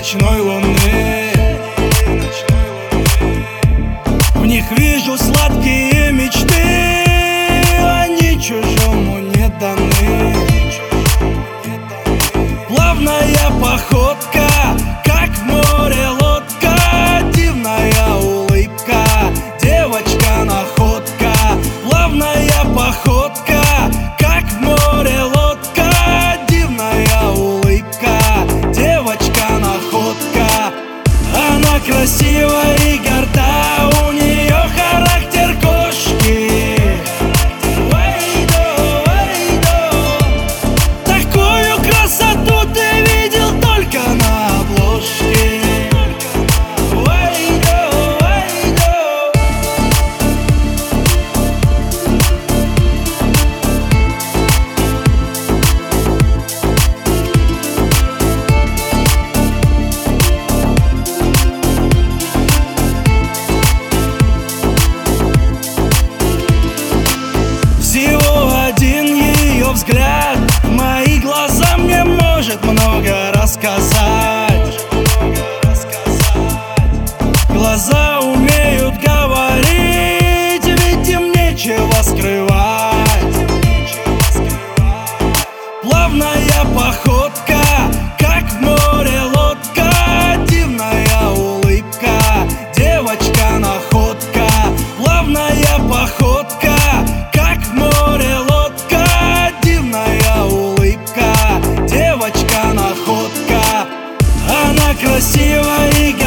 ночной луны. В них вижу сладкие мечты, они чужому не даны. Плавная походка, как в море лодка, дивная улыбка, девочка находка. Плавная походка, как в море лодка, дивная улыбка, девочка находка. Она красива и горда, у нее характер кошки. Такую красоту ты видел только на обложке. Взгляд в мои глаза мне может много рассказать. Глаза умеют говорить, ведь им нечего скрывать. Плавная походка, как в море лодка, дивная улыбка, девочка находка. Плавная походка, как в море лодка, дивная улыбка, девочка находка. Она красива и